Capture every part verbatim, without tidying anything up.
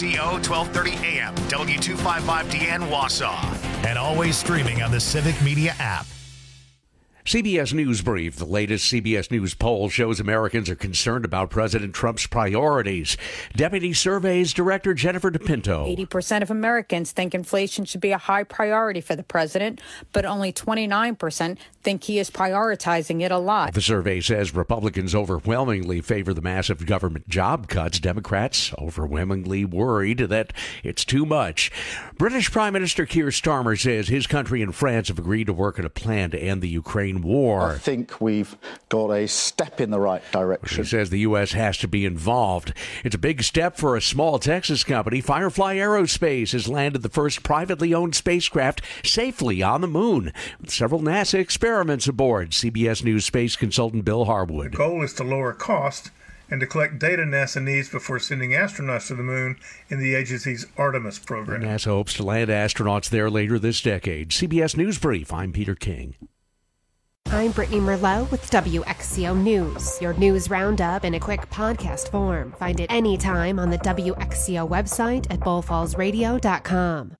C O twelve thirty A M, W two fifty-five D N Wausau, and always streaming on the Civic Media app. C B S News Brief. The latest C B S News poll shows Americans are concerned about President Trump's priorities. Deputy Surveys Director Jennifer DePinto. eighty percent of Americans think inflation should be a high priority for the president, but only twenty-nine percent think he is prioritizing it a lot. The survey says Republicans overwhelmingly favor the massive government job cuts. Democrats overwhelmingly worried that it's too much. British Prime Minister Keir Starmer says his country and France have agreed to work on a plan to end the Ukraine war. I think we've got a step in the right direction. He says the U S has to be involved. It's a big step for a small Texas company. Firefly Aerospace has landed the first privately owned spacecraft safely on the moon, with several NASA experiments aboard. C B S News space consultant Bill Harwood. The goal is to lower cost and to collect data NASA needs before sending astronauts to the moon in the agency's Artemis program. NASA hopes to land astronauts there later this decade. C B S News Brief, I'm Peter King. I'm Brittany Merlot with W X C O News. Your news roundup in a quick podcast form. Find it anytime on the W X C O website at bull falls radio dot com.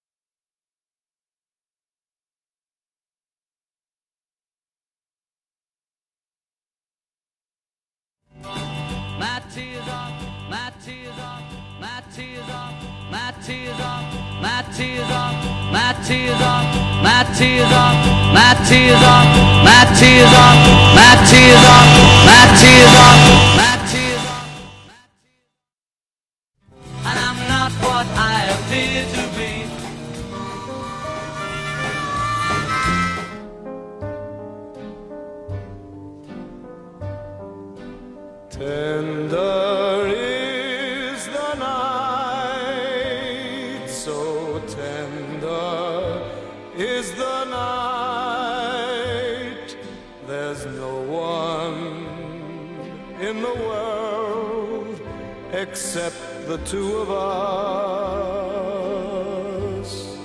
My tears off, my tears off, my tears off, my tears off, my tears off, my tears off, my tears off, my tears off, my tears off, my tears off, my tears off, my tears off, and I'm not what I appear to be. Tender is the night, so tender is the night. There's no one in the world except the two of us.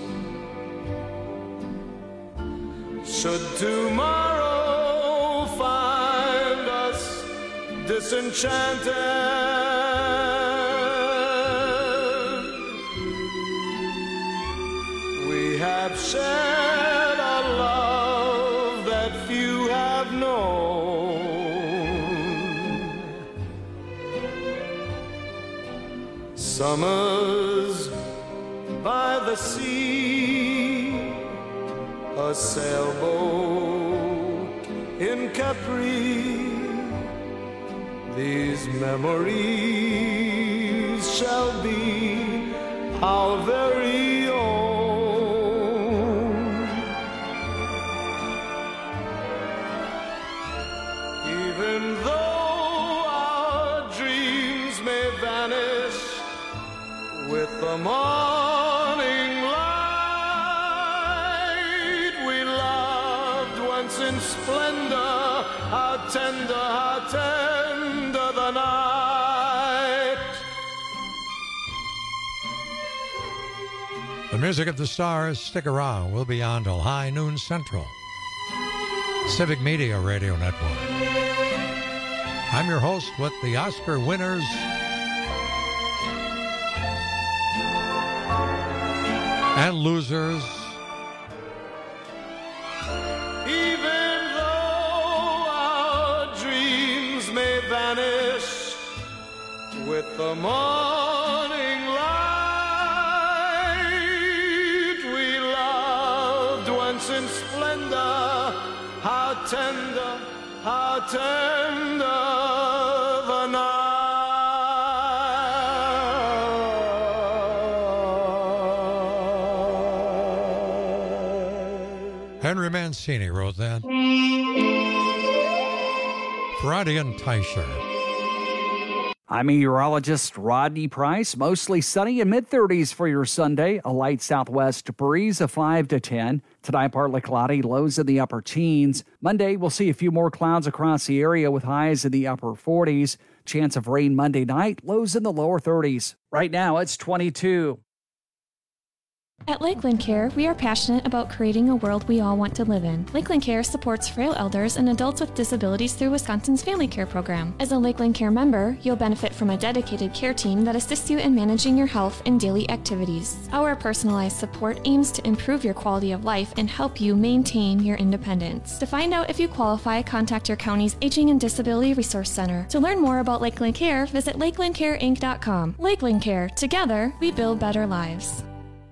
Should tomorrow find us disenchanted, we have shared a love that few have known. Summers by the sea, a sailboat in Capri. These memories shall be our very own. Even though our dreams may vanish with the morning light, we loved once in splendor, how tender, how tender the night. The music of the stars. Stick around. We'll be on till high noon central. Civic Media Radio Network. I'm your host with the Oscar winners and losers. Even though our dreams may vanish with the morning light, we loved once in splendor, how tender, how tender the night. Henry Mancini wrote that. Friday and Teicher. I'm meteorologist Rodney Price. Mostly sunny and mid-thirties for your Sunday. A light southwest breeze of five to ten. Tonight, partly cloudy, lows in the upper teens. Monday, we'll see a few more clouds across the area with highs in the upper forties. Chance of rain Monday night, lows in the lower thirties. Right now, it's twenty-two. At Lakeland Care, we are passionate about creating a world we all want to live in. Lakeland Care supports frail elders and adults with disabilities through Wisconsin's Family Care Program. As a Lakeland Care member, you'll benefit from a dedicated care team that assists you in managing your health and daily activities. Our personalized support aims to improve your quality of life and help you maintain your independence. To find out if you qualify, contact your county's Aging and Disability Resource Center. To learn more about Lakeland Care, visit lakeland care inc dot com. Lakeland Care. Together, we build better lives.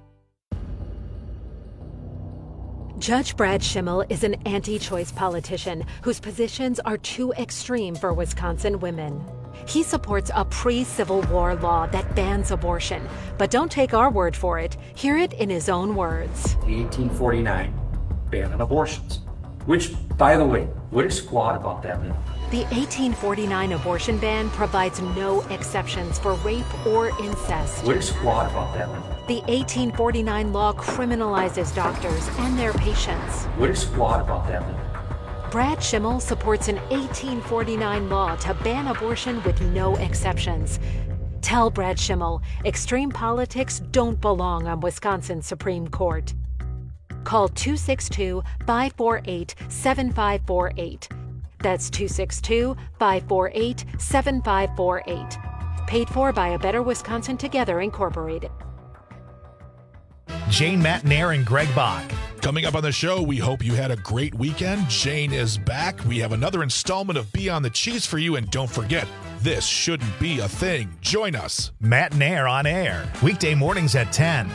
Judge Brad Schimmel is an anti-choice politician whose positions are too extreme for Wisconsin women. He supports a pre-Civil War law that bans abortion. But don't take our word for it. Hear it in his own words. The eighteen forty-nine ban on abortions, which, by the way, what is squat about that? The eighteen forty-nine abortion ban provides no exceptions for rape or incest. What is squat about that? The eighteen forty-nine law criminalizes doctors and their patients. What is squat about that? Brad Schimmel supports an eighteen forty-nine law to ban abortion with no exceptions. Tell Brad Schimmel, extreme politics don't belong on Wisconsin's Supreme Court. Call two six two, five four eight, seven five four eight. That's two six two, five four eight, seven five four eight. Paid for by A Better Wisconsin Together, Incorporated. Jane Matnair and Greg Bach. Coming up on the show, we hope you had a great weekend. Jane is back. We have another installment of Beyond the Cheese for you. And don't forget, this shouldn't be a thing. Join us. Matnair on air. Weekday mornings at ten.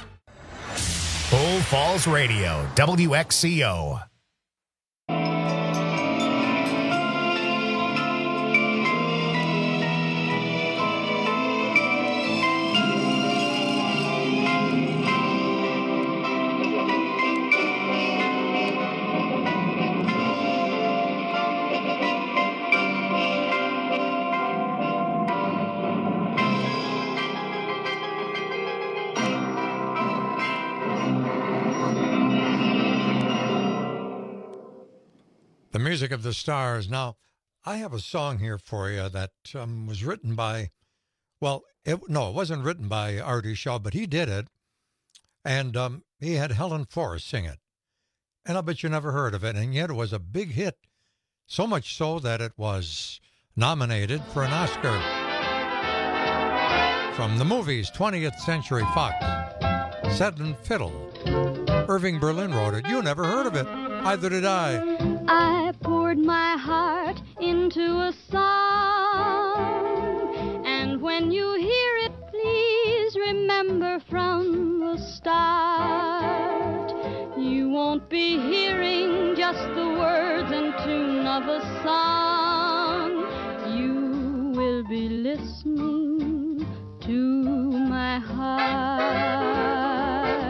Bull Falls Radio, W X C O. The music of the stars. Now, I have a song here for you that um, was written by, well, it, no, it wasn't written by Artie Shaw, but he did it. And um, he had Helen Forrest sing it. And I bet you never heard of it. And yet it was a big hit. So much so that it was nominated for an Oscar. From the movies, twentieth Century Fox, Set and Fiddle. Irving Berlin wrote it. You never heard of it. Either did I. I poured my heart into a song, and when you hear it, please remember from the start. You won't be hearing just the words and tune of a song. You will be listening to my heart.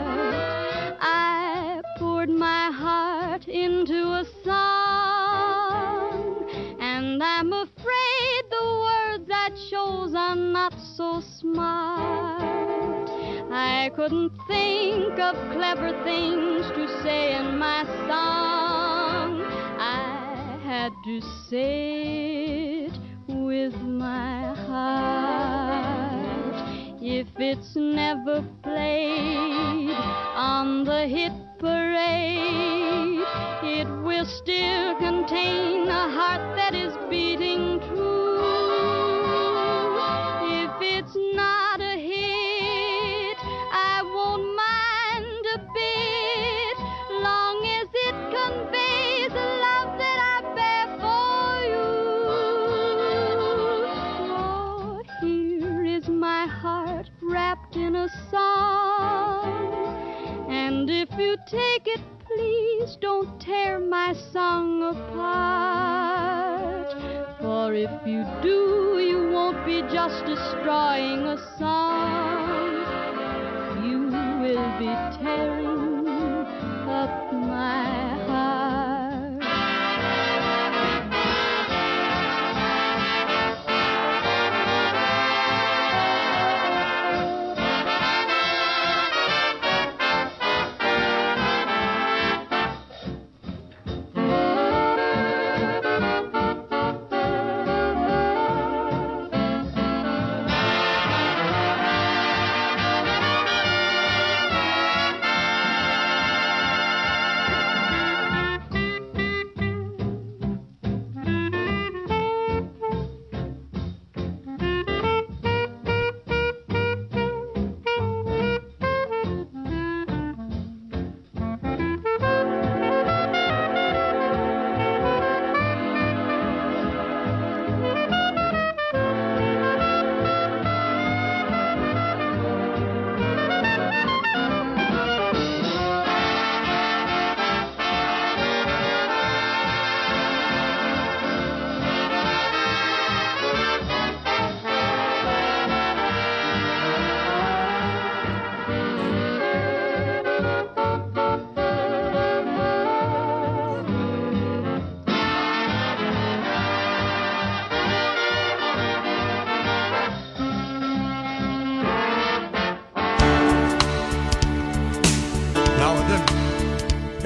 I poured my heart into a song, and I'm afraid the words that shows are not so smart. I couldn't think of clever things to say in my song. I had to say it with my heart. If it's never played on the hit parade, it will still contain a heart that is beating true. If it's not a hit, I won't mind a bit, long as it conveys the love that I bear for you. Lord, here is my heart wrapped in a song, and if you take it, please don't tear my song apart. For if you do, you won't be just destroying a song. You will be tearing up my heart.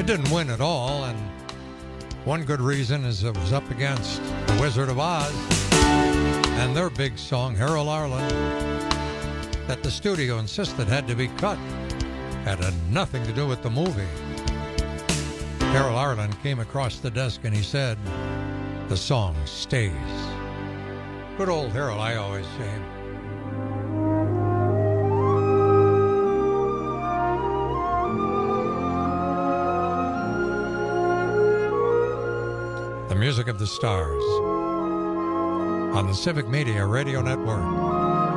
It didn't win at all, and one good reason is it was up against The Wizard of Oz and their big song, Harold Arlen, that the studio insisted had to be cut. Had nothing to do with the movie. Harold Arlen came across the desk and he said, the song stays. Good old Harold, I always say. The music of the stars on the Civic Media Radio Network.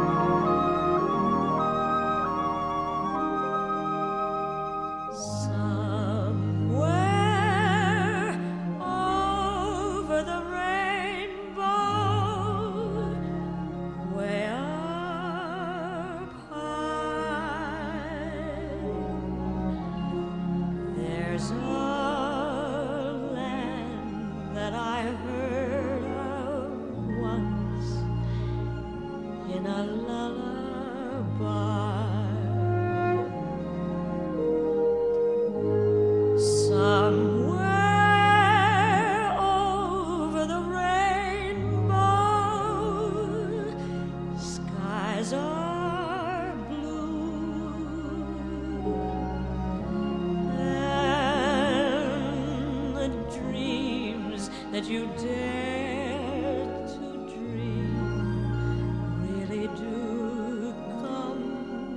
That you dare to dream really do come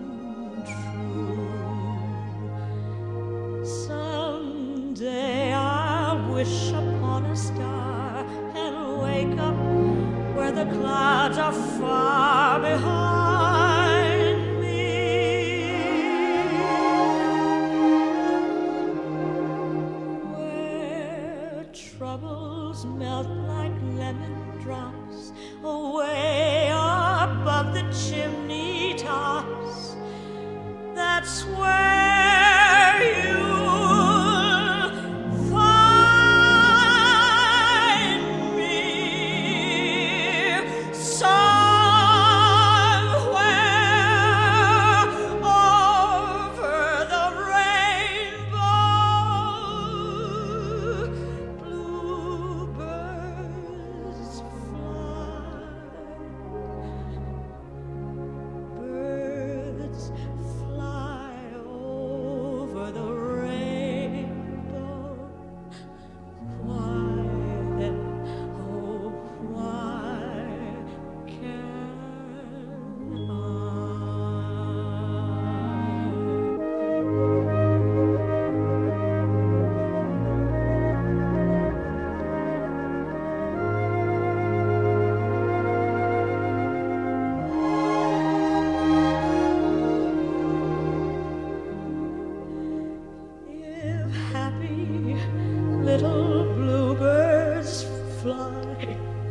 true. Someday I'll wish upon a star and wake up where the clouds are far behind me, where troubles melt like lemon drops away above the chimney tops. That's where you'll find me, somewhere over the rainbow. Bluebirds fly, birds fly over the rainbow. Why then, oh, why can't I? If happy little bluebirds fly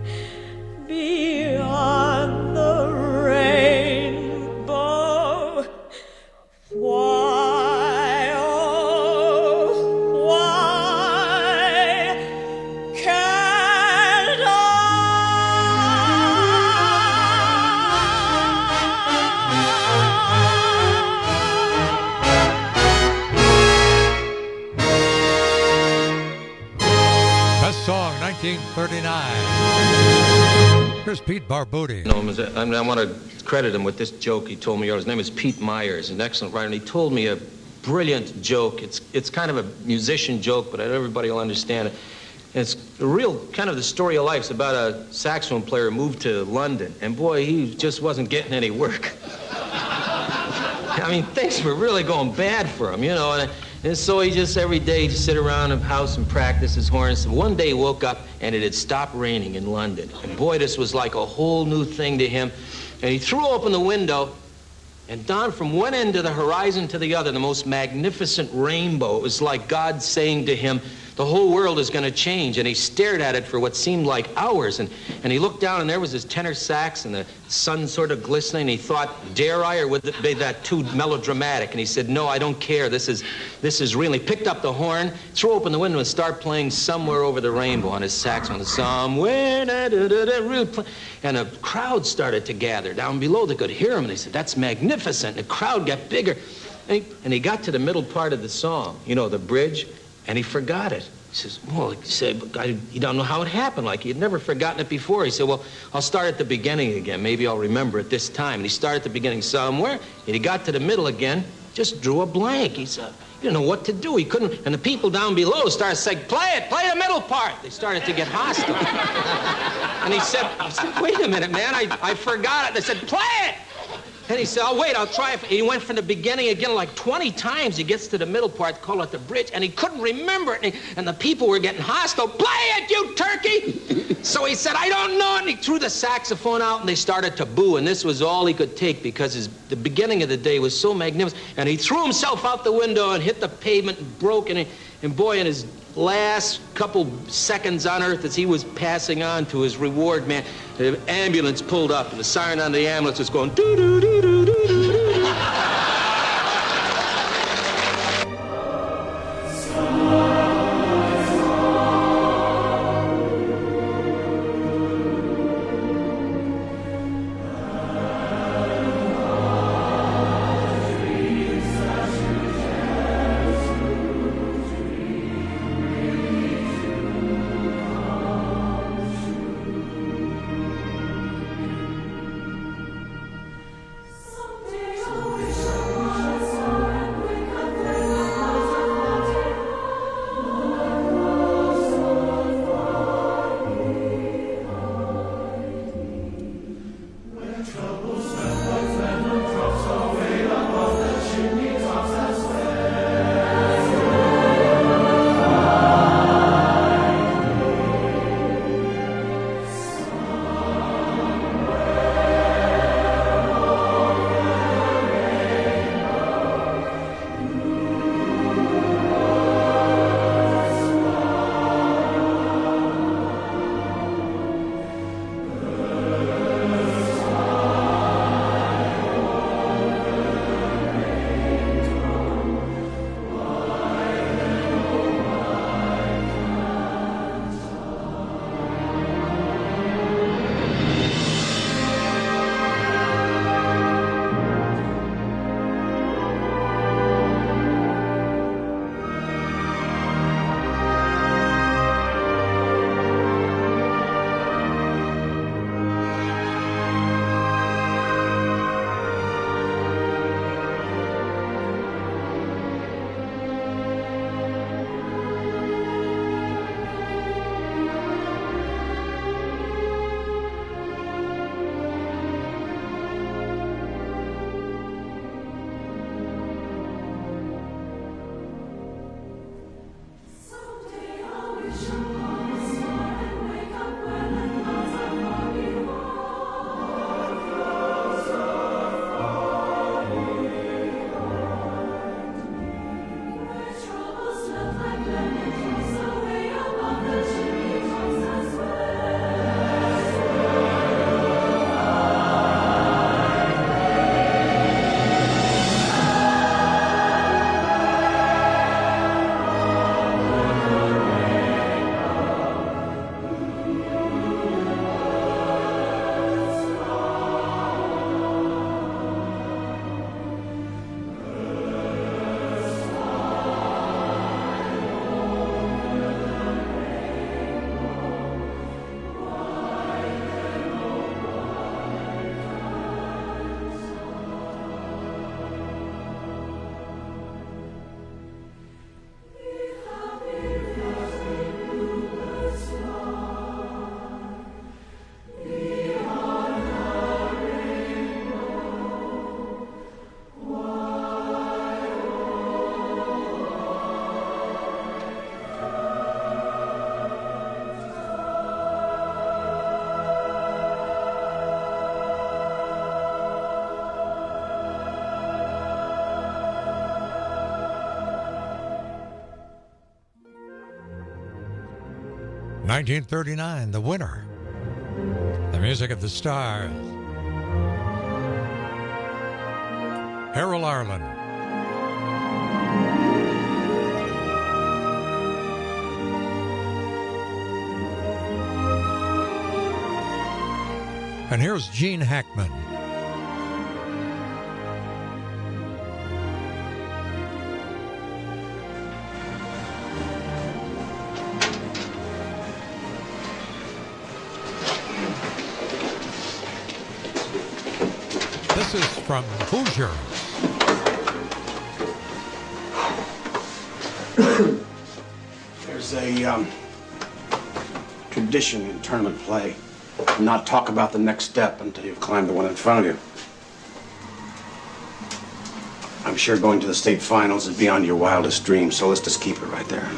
beyond the rainbow, why, oh, why can't Best song, nineteen thirty-nine. Here's Pete Barbuti. You know him as a, I, mean, I want to credit him with this joke he told me. His name is Pete Myers, an excellent writer, and he told me a brilliant joke. It's it's kind of a musician joke, but everybody will understand it. And it's a real kind of the story of life. It's about a saxophone player who moved to London, and boy, he just wasn't getting any work. I mean, things were really going bad for him, you know, and, and so he just every day just sit around the house and practice his horns. And one day he woke up and it had stopped raining in London. And boy, this was like a whole new thing to him. And he threw open the window, and down from one end of the horizon to the other, the most magnificent rainbow. It was like God saying to him, the whole world is going to change. And he stared at it for what seemed like hours. And, and he looked down, and there was his tenor sax, and the sun sort of glistening. And he thought, dare I, or would it be that too melodramatic? And he said, no, I don't care. This is, this is real. He picked up the horn, threw open the window, and started playing Somewhere Over the Rainbow on his saxophone. Somewhere, da, da, da, da, really play. And a crowd started to gather down below. They could hear him, and they said, that's magnificent. And the crowd got bigger. And he, and he got to the middle part of the song, you know, the bridge. and he forgot it. He says, well, he said, I, he don't know how it happened. Like, he had never forgotten it before. He said, well, I'll start at the beginning again. Maybe I'll remember it this time. And he started at the beginning somewhere, and he got to the middle again, just drew a blank. He said, he didn't know what to do. He couldn't, and the people down below started saying, play it, play the middle part. They started to get hostile. And he said, I said, wait a minute, man, I, I forgot it. They said, play it. And he said, oh, wait, I'll try it. He went from the beginning again like twenty times. He gets to the middle part, call it the bridge, and he couldn't remember it. And, he, and the people were getting hostile. Play it, you turkey! So he said, I don't know. And he threw the saxophone out, and they started to boo. And this was all he could take because his, the beginning of the day was so magnificent. And he threw himself out the window and hit the pavement and broke. And, he, and boy, in his last couple seconds on Earth as he was passing on to his reward, man, the ambulance pulled up, and the siren on the ambulance was going doo-doo-doo-doo-doo-doo-doo. nineteen thirty-nine, the winner. The music of the stars. Harold Arlen. And here's Gene Hackman. from Hoosier. There's a um, tradition in tournament play. Not talk about the next step until you've climbed the one in front of you. I'm sure going to the state finals is beyond your wildest dreams, so let's just keep it right there.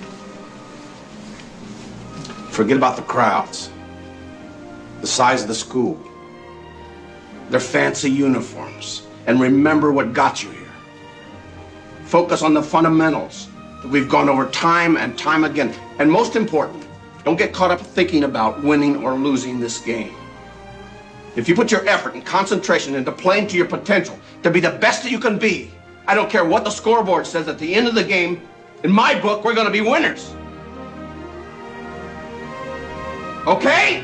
Forget about the crowds, the size of the school, their fancy uniforms, and remember what got you here. Focus on the fundamentals that we've gone over time and time again. And most important, don't get caught up thinking about winning or losing this game. If you put your effort and concentration into playing to your potential, to be the best that you can be, I don't care what the scoreboard says at the end of the game, in my book, we're going to be winners. Okay?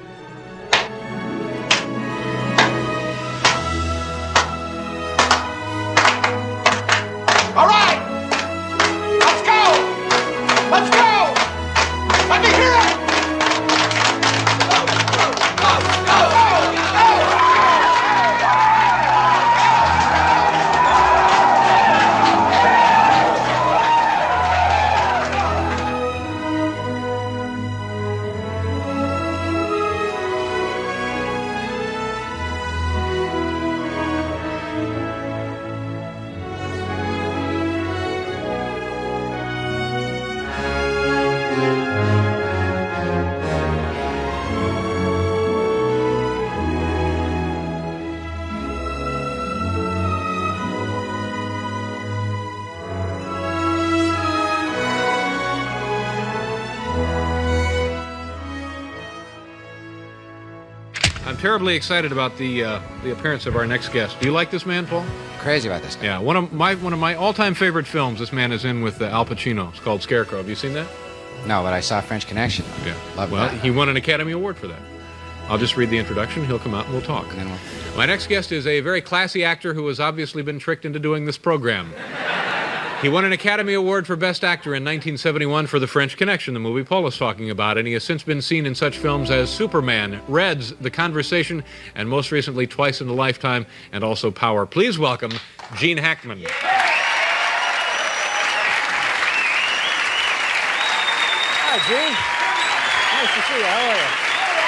All right! Let's go! Let's go! Let me hear it! Terribly excited about the uh, the appearance of our next guest. Do you like this man, Paul? Crazy about this guy. Yeah, one of my one of my all-time favorite films. This man is in with uh, Al Pacino. It's called Scarecrow. Have you seen that? No, but I saw French Connection. Yeah, Love well, that. he won an Academy Award for that. I'll just read the introduction. He'll come out and we'll talk. And then we'll... My next guest is a very classy actor who has obviously been tricked into doing this program. He won an Academy Award for Best Actor in nineteen seventy-one for The French Connection, the movie Paul is talking about, and he has since been seen in such films as Superman, Reds, The Conversation, and most recently Twice in a Lifetime, and also Power. Please welcome Gene Hackman. Yeah. Hi, Gene. Nice to see you. How are you?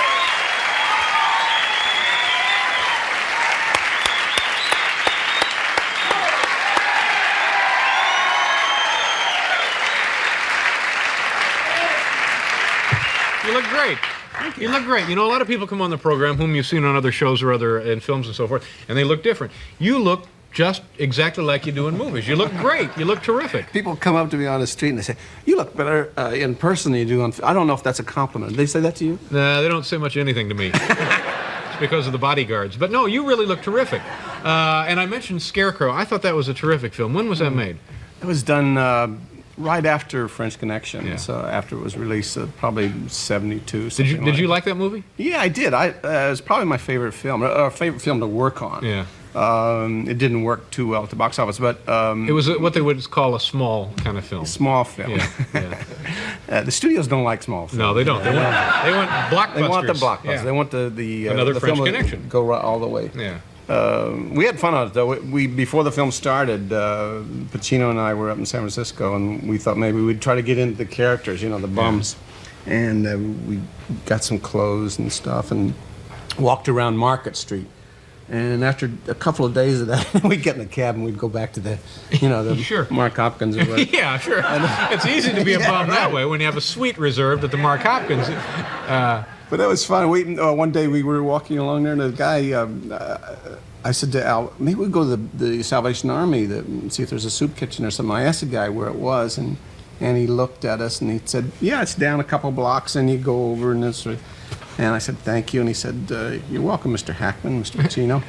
You look great. You. you look great. You know, a lot of people come on the program whom you've seen on other shows or other in films and so forth, and they look different. You look just exactly like you do in movies. You look great. You look terrific. People come up to me on the street and they say, "You look better uh, in person than you do on." I don't know if that's a compliment. Did they say that to you? Nah, they don't say much anything to me. It's because of the bodyguards. But no, you really look terrific. Uh, and I mentioned Scarecrow. I thought that was a terrific film. When was that made? It was done. Uh, Right after French Connection, yeah. so after it was released, uh, probably seventy-two. Did you Did like you like that movie? Yeah, I did. I uh, it was probably my favorite film, or favorite film to work on. Yeah. Um, it didn't work too well at the box office, but um, it was a, what they would call a small kind of film. Small film. Yeah. yeah. uh, the studios don't like small films. No, they don't. They want they want blockbusters. They want the blockbusters. Yeah. They want the the uh, another the French film Connection. Go right all the way. Yeah. Uh, we had fun on it, though. We, before the film started, uh, Pacino and I were up in San Francisco, and we thought maybe we'd try to get into the characters, you know, the bums. Yeah. And uh, we got some clothes and stuff and walked around Market Street. And after a couple of days of that, we'd get in a cab and we'd go back to the, you know, the sure. Mark Hopkins. Or whatever. Yeah, sure. It's easy to be a yeah, bum right. that way when you have a suite reserved at the Mark Hopkins. Uh, But that was fun. We, uh, one day we were walking along there, and the guy, um, uh, I said to Al, maybe we go to the, the Salvation Army to see if there's a soup kitchen or something. I asked the guy where it was, and, and he looked at us, and he said, yeah, it's down a couple blocks, and you go over, and this. And I said, thank you. And he said, uh, you're welcome, Mister Hackman, Mister Pacino.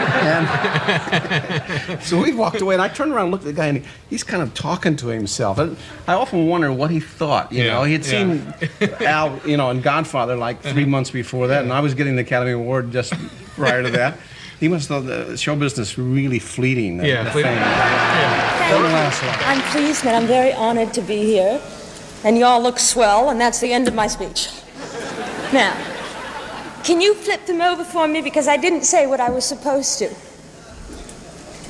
And so we walked away, and I turned around and looked at the guy, and he, he's kind of talking to himself. And I often wonder what he thought, you yeah, know. He had yeah. seen Al, you know, in Godfather like three months before that, and I was getting the Academy Award just prior to that. He must have thought the show business really fleeting. The, yeah, the fleeting. fame. Yeah. Don't last long. I'm pleased and I'm very honored to be here. And you all look swell, and that's the end of my speech. Now, can you flip them over for me? Because I didn't say what I was supposed to.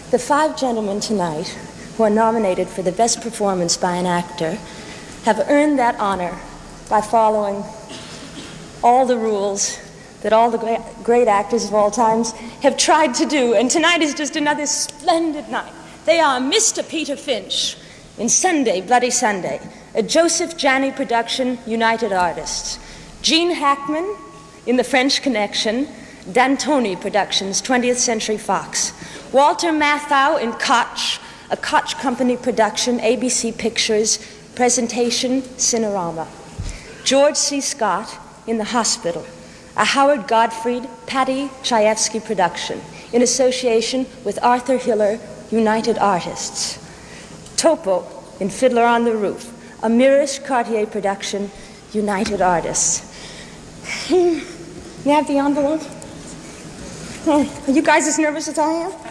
The five gentlemen tonight who are nominated for the best performance by an actor have earned that honor by following all the rules that all the great, great actors of all times have tried to do. And tonight is just another splendid night. They are Mister Peter Finch in Sunday, Bloody Sunday, a Joseph Janney production, United Artists. Gene Hackman in The French Connection, D'Antoni Productions, twentieth Century Fox. Walter Matthau in Koch, a Koch Company production, A B C Pictures, presentation, Cinerama. George C. Scott in The Hospital, a Howard Gottfried, Paddy Chayefsky production, in association with Arthur Hiller, United Artists. Topo in Fiddler on the Roof, a Mirish Cartier production, United Artists. You have the envelope? Oh, are you guys as nervous as I am?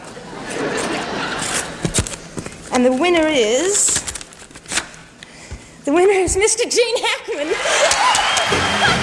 And the winner is... The winner is Mister Gene Hackman.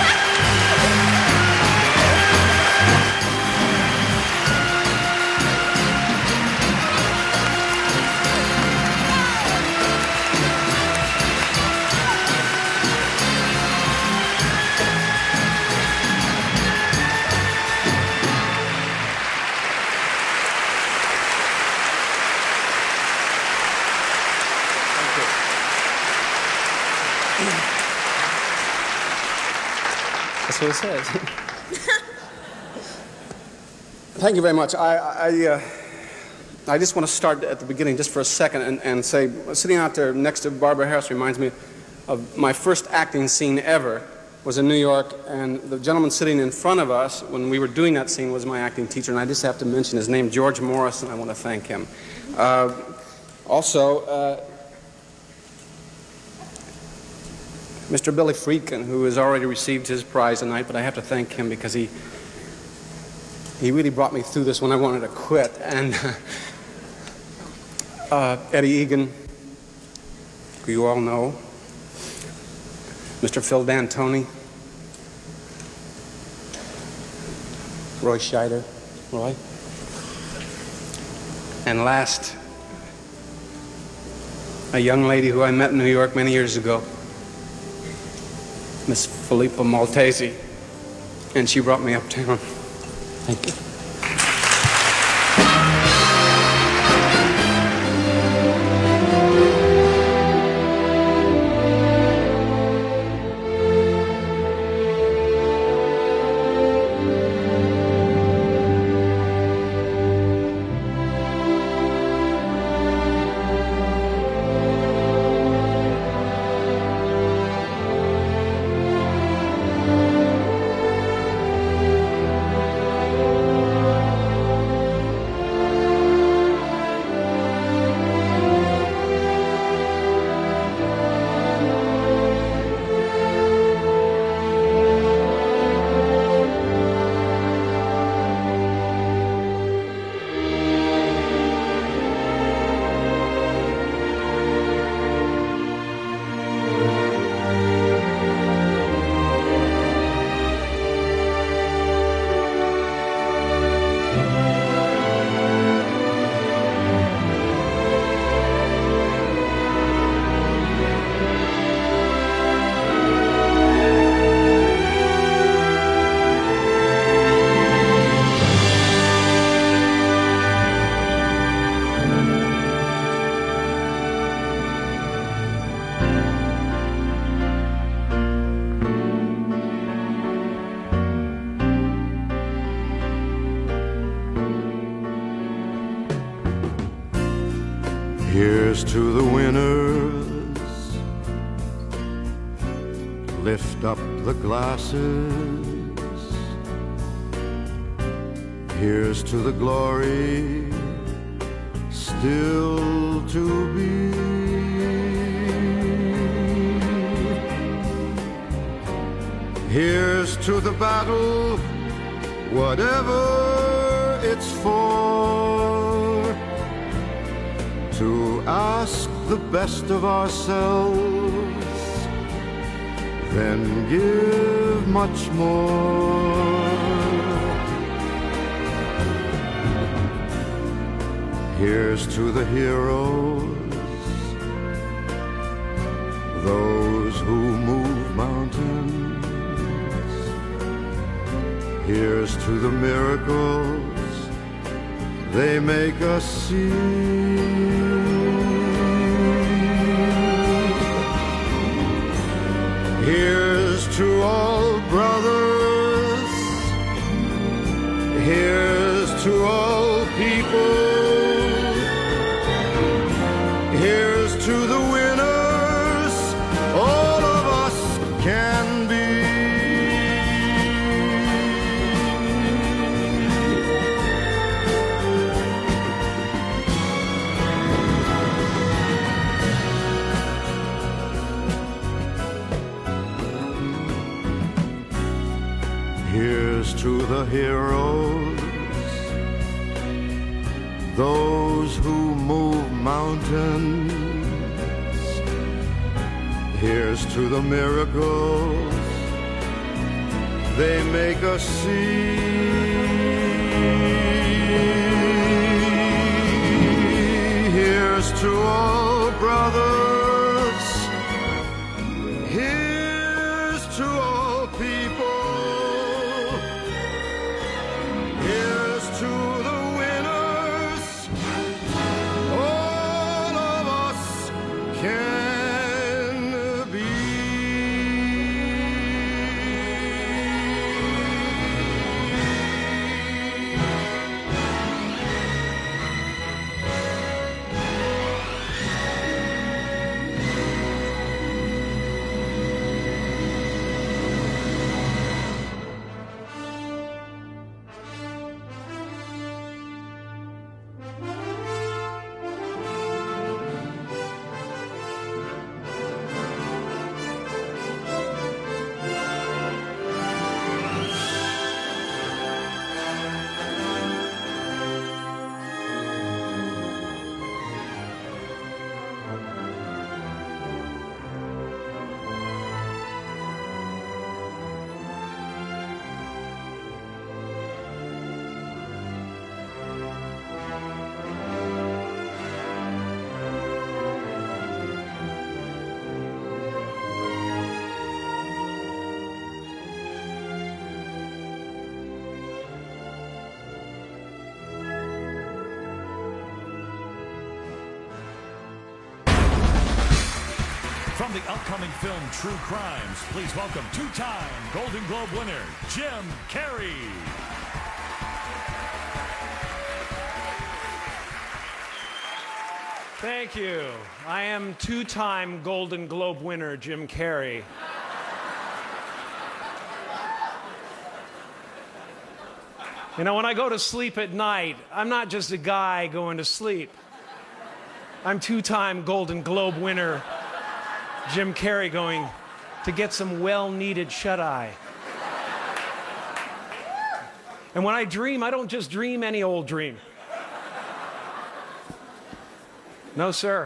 That's what it says. Thank you very much. I, I, uh, I just want to start at the beginning just for a second and, and say, sitting out there next to Barbara Harris reminds me of my first acting scene ever was in New York, and the gentleman sitting in front of us when we were doing that scene was my acting teacher, and I just have to mention his name, George Morrison. I want to thank him. Uh, also, uh, Mister Billy Friedkin, who has already received his prize tonight, but I have to thank him because he he really brought me through this when I wanted to quit. And uh, Eddie Egan, who you all know, Mister Phil D'Antoni, Roy Scheider, Roy, and last, a young lady who I met in New York many years ago, Miss Filippa Maltese, and she brought me uptown. Thank you. Here's to the winners, lift up the glasses. Here's to the glory still to be. Here's to the battle, whatever it's for, to ask the best of ourselves, then give much more. Here's to the heroes, those who move mountains. Here's to the miracles they make us see. Here's to all brothers, here's to all people, here's to the winners all of us can be. Here's to the heroes, those who move mountains. Here's to the miracles they make us see. Here's to all brothers, here's to all people, here's to the winners all of us can be. From the upcoming film True Crimes, please welcome two-time Golden Globe winner, Jim Carrey. Thank you. I am two-time Golden Globe winner, Jim Carrey. You know, when I go to sleep at night, I'm not just a guy going to sleep. I'm two-time Golden Globe winner, Jim Carrey, going to get some well-needed shut-eye. And when I dream, I don't just dream any old dream. No, sir.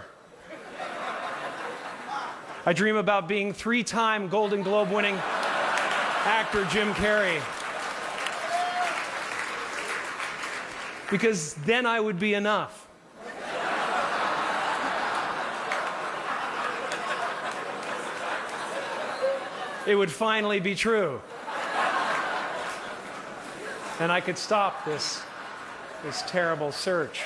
I dream about being three-time Golden Globe winning actor Jim Carrey. Because then I would be enough. It would finally be true. And I could stop this, this terrible search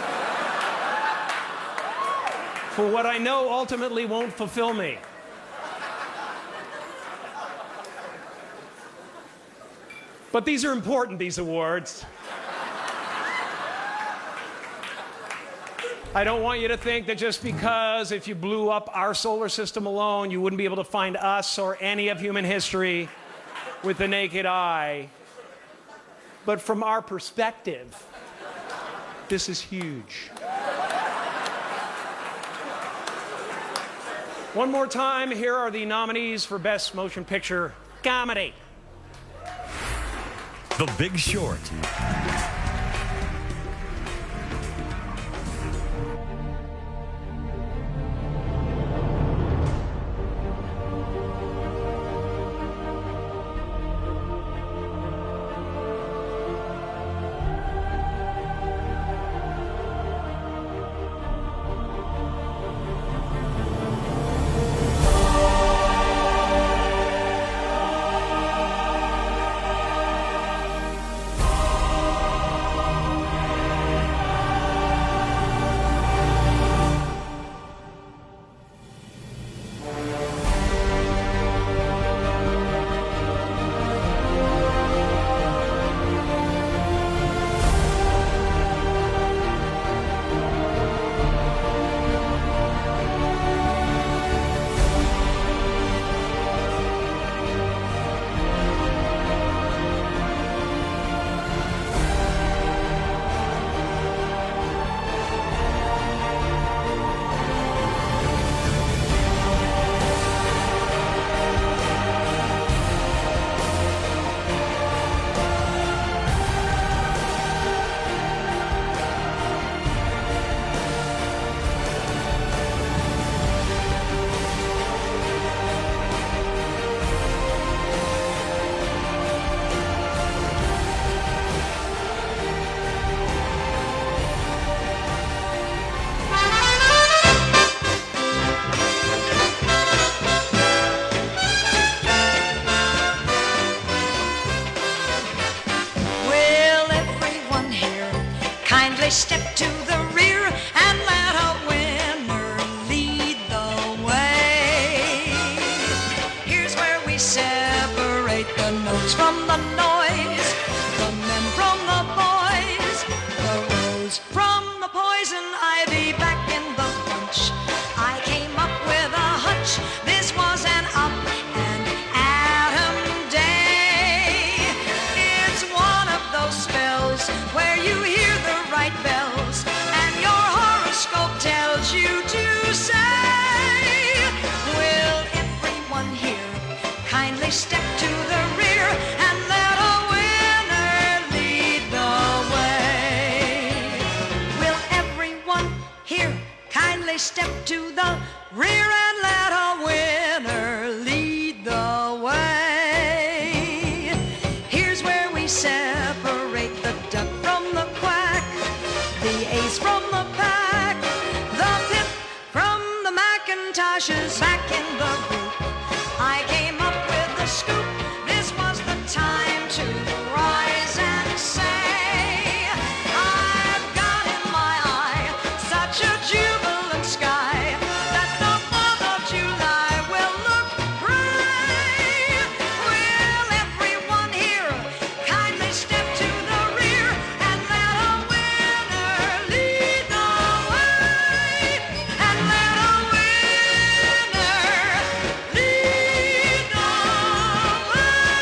for what I know ultimately won't fulfill me. But these are important, these awards. I don't want you to think that just because if you blew up our solar system alone, you wouldn't be able to find us or any of human history with the naked eye. But from our perspective, this is huge. One more time, here are the nominees for Best Motion Picture Comedy. The Big Short. kindly step to the rear and let a winner lead the way. Here's where we separate the duck from the quack, the ace from the pack, the pip from the Macintoshes. Back in the group, I came up with the scoop. This was the time to rise and say, I've got in my eye such a jubilant sky that the fourth of July will look bright. Will everyone here kindly step to the rear and let a winner lead the way? And let a winner lead the way.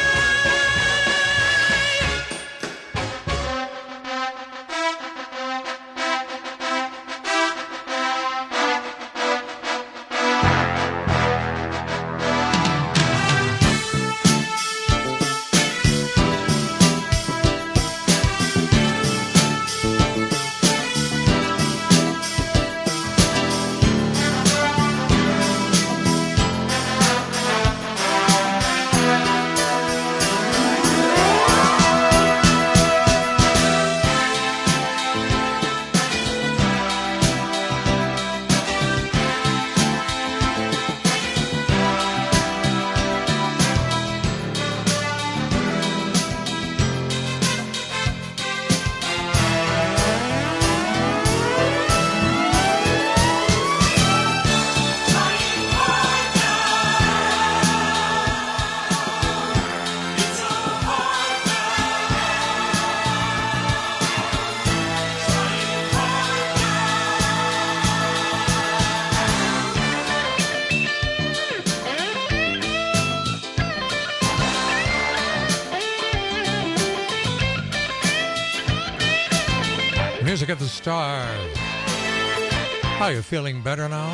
Music of the Stars. Are you feeling better now?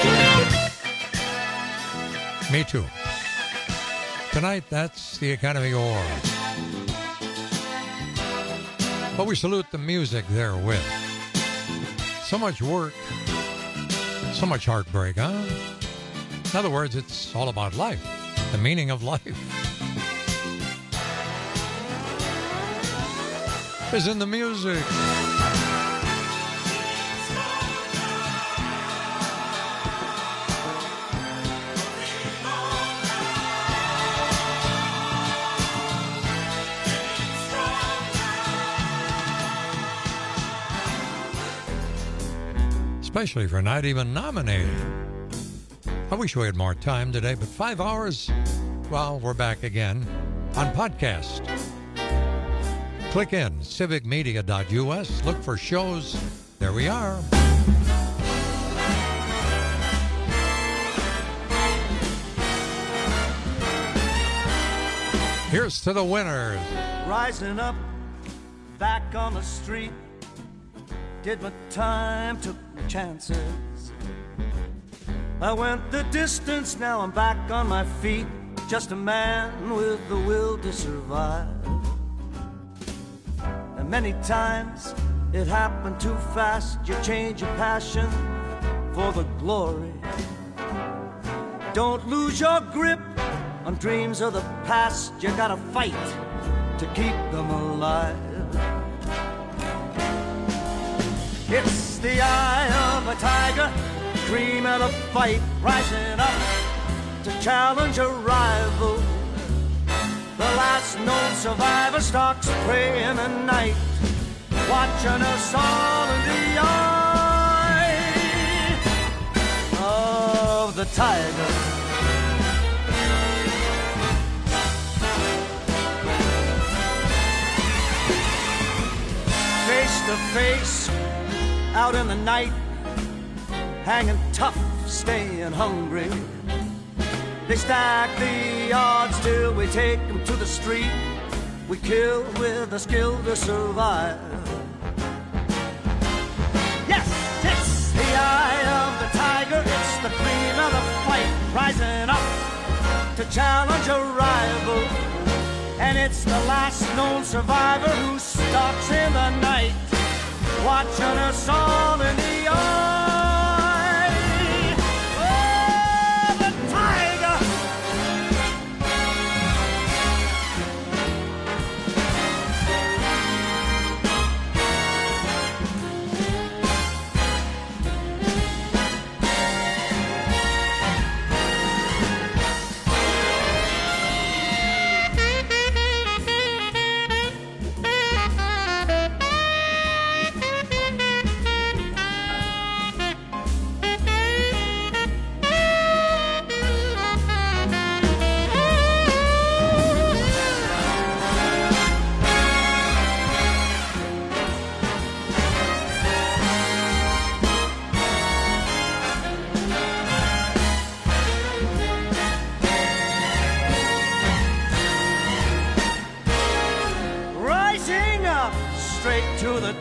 Me too. Tonight, that's the Academy Award. But we salute the music therewith. So much work, so much heartbreak, huh? In other words, it's all about life, the meaning of life. Is in the music. Especially for not even nominated. I wish we had more time today, but five hours, well, we're back again on podcast. Click in, civic media dot U S, look for shows. There we are. Here's to the winners. Rising up, back on the street, did my time, took my chances. I went the distance, now I'm back on my feet, just a man with the will to survive. And many times it happened too fast, you change your passion for the glory. Don't lose your grip on dreams of the past, you gotta fight to keep them alive. It's the eye of a tiger, dream of a fight, rising up to challenge a rival. The last known survivor stalks prey in the night, watching us all in the eye of the tiger. Face to face, out in the night, hanging tough, staying hungry. They stack the odds till we take them to the street. We kill with the skill to survive. Yes, it's the eye of the tiger, it's the cream of the fight, rising up to challenge a rival. And it's the last known survivor who stalks in the night, watching us all in the eye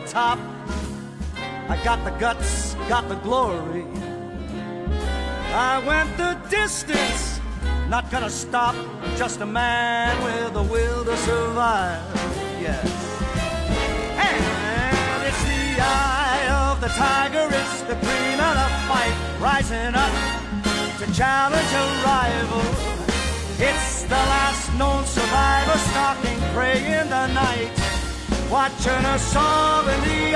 top. I got the guts, got the glory. I went the distance, not gonna stop. Just a man with a will to survive, yes. And it's the eye of the tiger, it's the cream of the fight, rising up to challenge a rival. It's the last known survivor, stalking prey in the night, watching a sob in the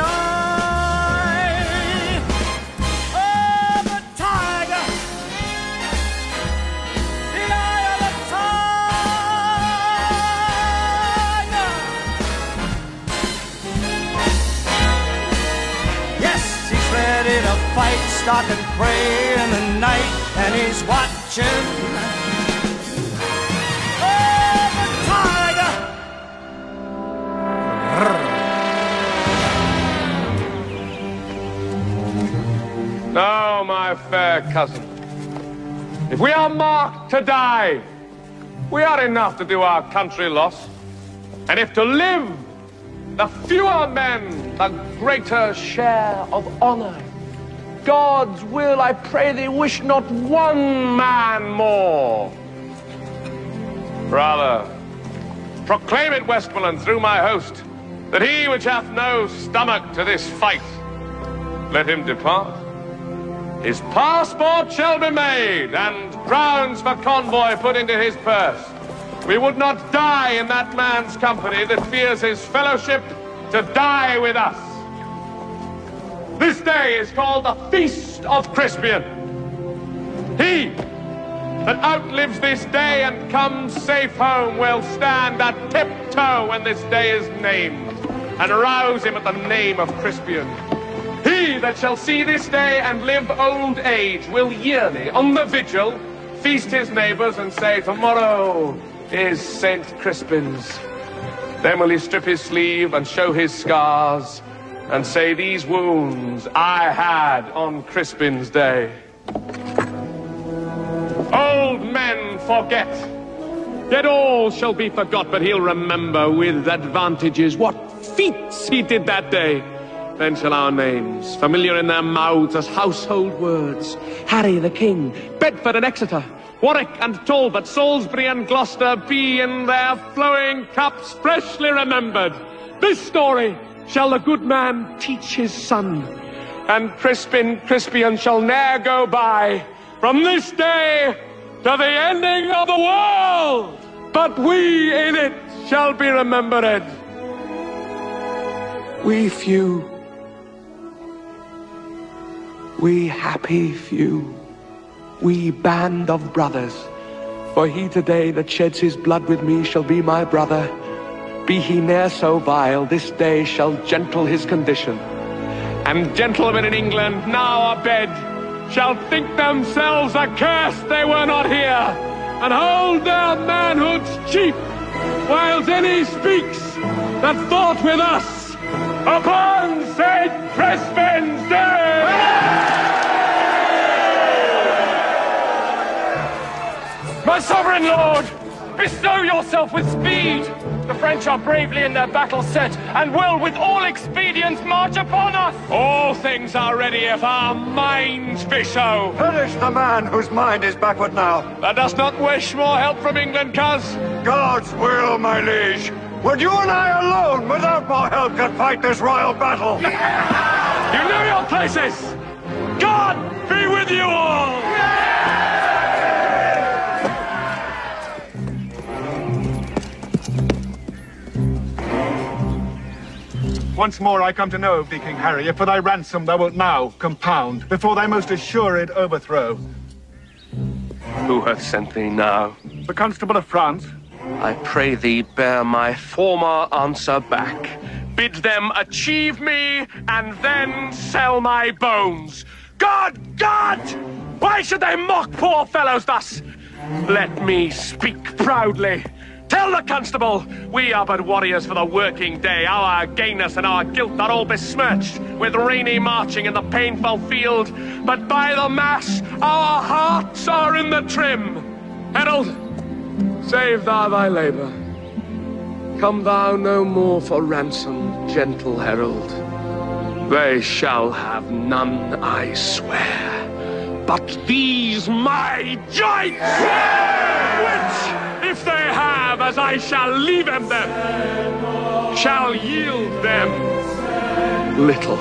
eye of the tiger. The eye of the tiger. Yes, he's ready to fight, stalking prey in the night, and he's watching. No, my fair cousin. If we are marked to die, we are enough to do our country loss. And if to live, the fewer men, the greater share of honor. God's will, I pray thee, wish not one man more. Rather, proclaim it, Westmoreland, through my host, that he which hath no stomach to this fight, let him depart. His passport shall be made, and crowns for convoy put into his purse. We would not die in that man's company that fears his fellowship to die with us. This day is called the Feast of Crispian. He that outlives this day and comes safe home will stand at tiptoe when this day is named, and rouse him at the name of Crispian. He that shall see this day and live old age will yearly, on the vigil, feast his neighbours and say, tomorrow is Saint Crispin's. Then will he strip his sleeve and show his scars and say, these wounds I had on Crispin's day. Old men forget, yet all shall be forgot, but he'll remember with advantages what feats he did that day. Then shall our names, familiar in their mouths as household words, Harry the King, Bedford and Exeter, Warwick and Talbot, Salisbury and Gloucester, be in their flowing cups freshly remembered. This story shall the good man teach his son, and Crispin Crispian shall ne'er go by from this day to the ending of the world, but we in it shall be remembered. We few, we happy few, we band of brothers, for he today that sheds his blood with me shall be my brother. Be he ne'er so vile, this day shall gentle his condition. And gentlemen in England now abed shall think themselves accursed they were not here, and hold their manhoods cheap, whiles any speaks that thought with us upon Saint Crispin's day. My sovereign lord, bestow yourself with speed. The French are bravely in their battle set, and will with all expedients march upon us. All things are ready if our minds be so. Perish the man whose mind is backward now. Thou dost not wish more help from England, cuz? God's will, my liege. Would you and I alone, without more help, could fight this royal battle? You know your places. God be with you all. Once more I come to know of thee, King Harry, if for thy ransom thou wilt now compound, before thy most assured overthrow. Who hath sent thee now? The Constable of France. I pray thee bear my former answer back. Bid them achieve me, and then sell my bones. God, God! Why should they mock poor fellows thus? Let me speak proudly. Tell the constable, we are but warriors for the working day. Our gayness and our guilt are all besmirched with rainy marching in the painful field. But by the mass, our hearts are in the trim. Herald, save thou thy labour. Come thou no more for ransom, gentle herald. They shall have none, I swear, but these my joints, which, if they have, as I shall leave them, them shall yield them little.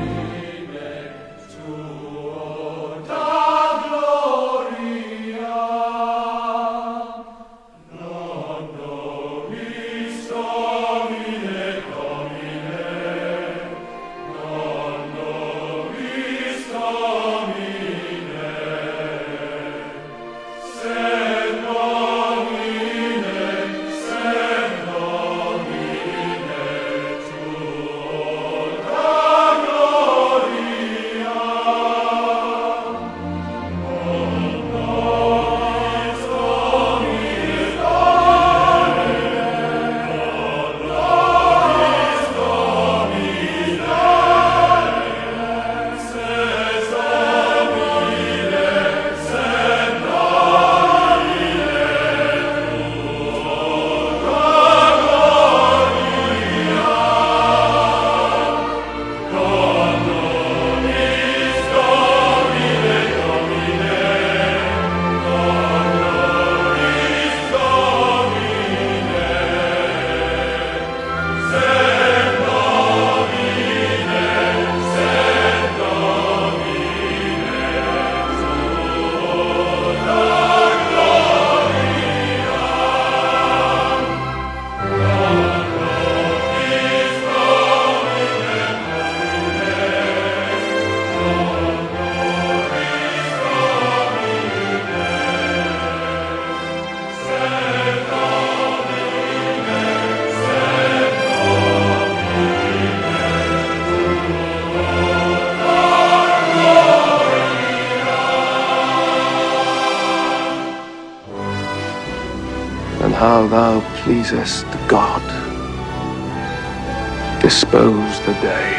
How thou pleasest God, dispose the day.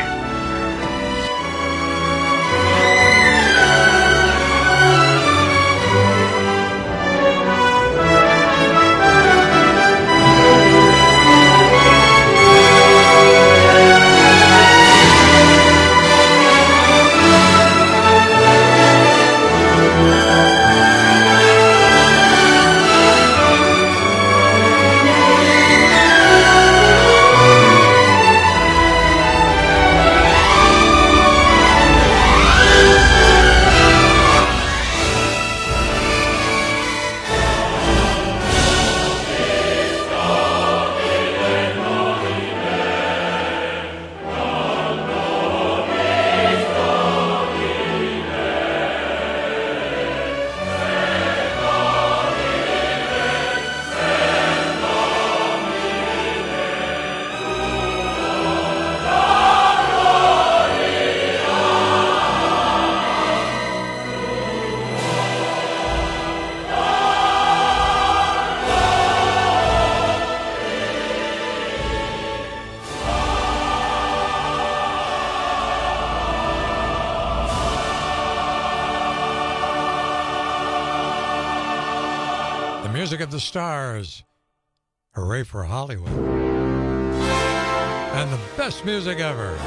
Music of the Stars. Hooray for Hollywood. And the best music ever.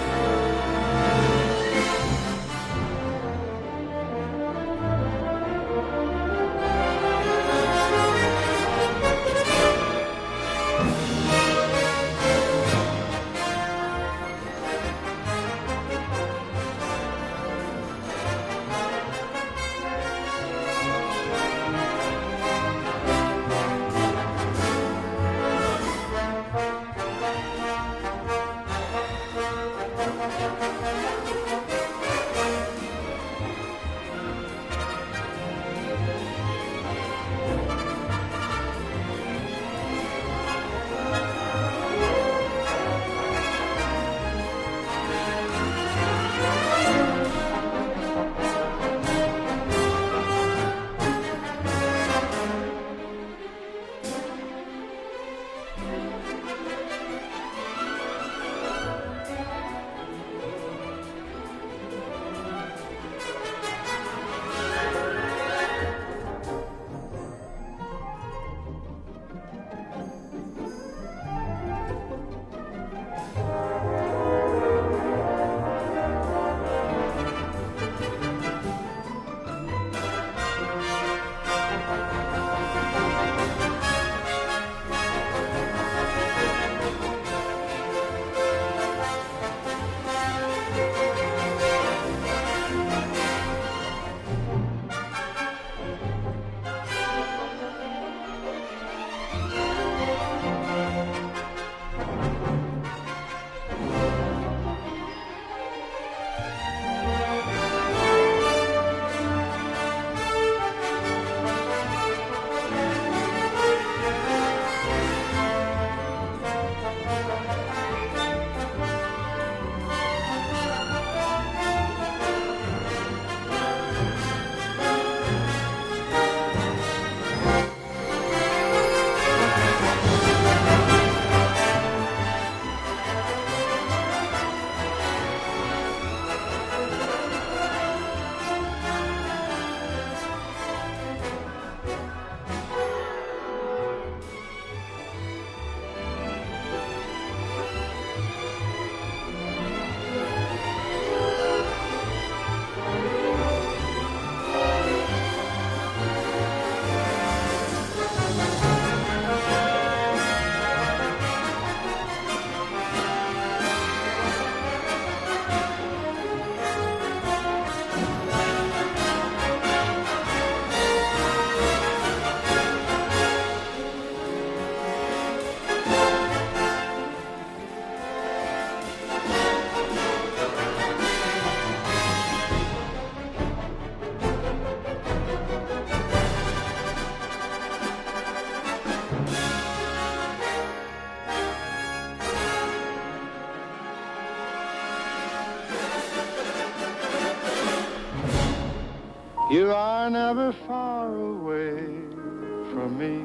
You are never far away from me.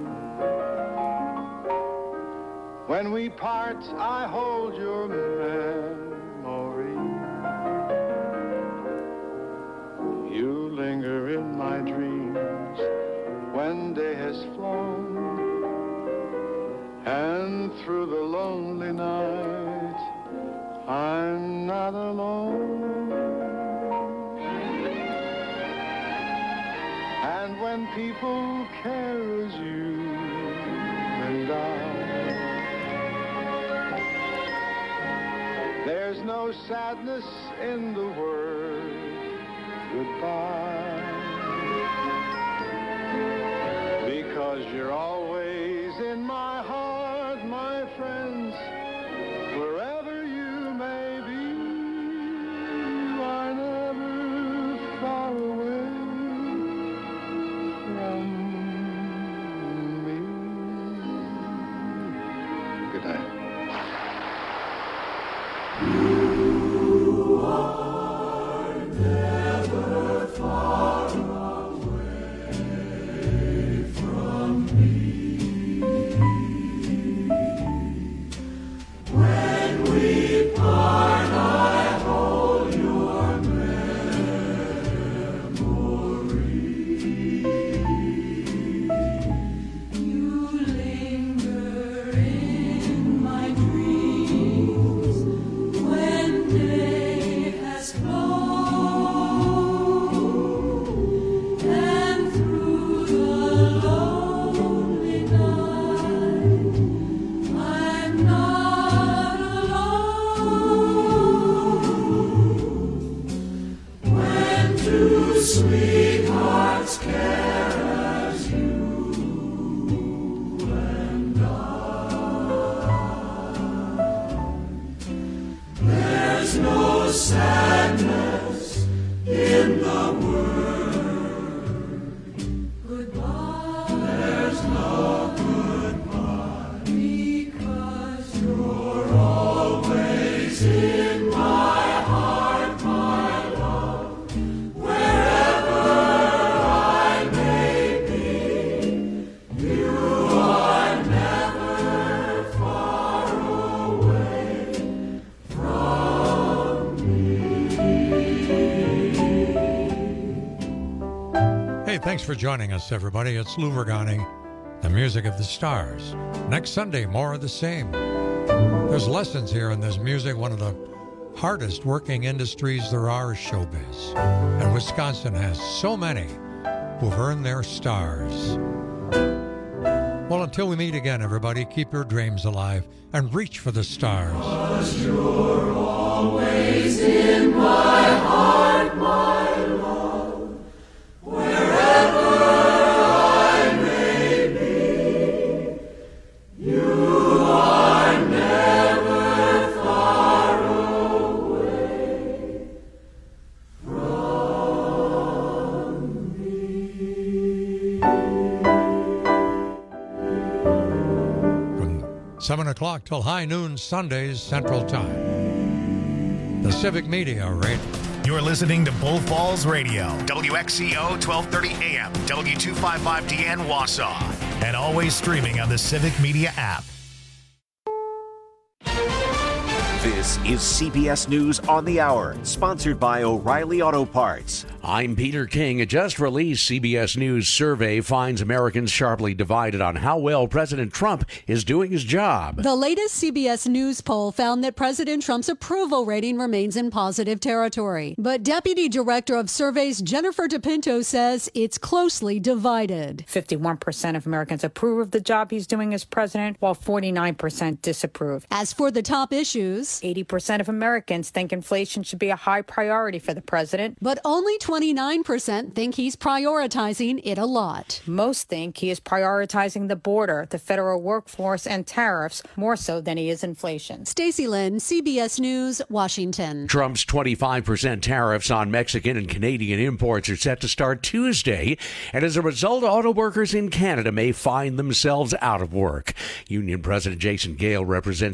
When we part, I hold your memory. You linger in my dreams when day has flown, and through the lonely night, I'm not alone. And when people care as you and I, there's no sadness in the word goodbye, because you're always in my heart, my friends, wherever you may be. You are never far away from me. Good night. You are never far away from me. When we part, I hold your memory. You linger in my dreams when day has flown, and through the lonely night, I'm not alone. When two sweethearts care as you and I, there's no sadness in the word goodbye. There's no goodbye, because you're always in my heart, my love, wherever I may be. You are never far away from me. Hey, thanks for joining us, everybody. It's Lou Vergani, the music of the stars. Next Sunday, more of the same. There's lessons here in this music. One of the hardest working industries there are is showbiz. And Wisconsin has so many who've earned their stars. Well, until we meet again, everybody, keep your dreams alive and reach for the stars. 'Cause you're always in my heart, my love, wherever I may be. You are never far away from me. seven o'clock till high noon Sundays Central Time. The Civic Media Radio. You're listening to Bull Falls Radio, W X C O twelve thirty A M, W two fifty-five D N Wausau, and always streaming on the Civic Media app. This is C B S News on the Hour, sponsored by O'Reilly Auto Parts. I'm Peter King. A just released C B S News survey finds Americans sharply divided on how well President Trump is doing his job. The latest C B S News poll found that President Trump's approval rating remains in positive territory. But Deputy Director of Surveys Jennifer DePinto says it's closely divided. fifty-one percent of Americans approve of the job he's doing as president, while forty-nine percent disapprove. As for the top issues, eighty percent of Americans think inflation should be a high priority for the president. But only twenty-nine percent think he's prioritizing it a lot. Most think he is prioritizing the border, the federal workforce, and tariffs more so than he is inflation. Stacey Lynn, C B S News, Washington. Trump's twenty-five percent tariffs on Mexican and Canadian imports are set to start Tuesday, and as a result, auto workers in Canada may find themselves out of work. Union President Jason Gale represents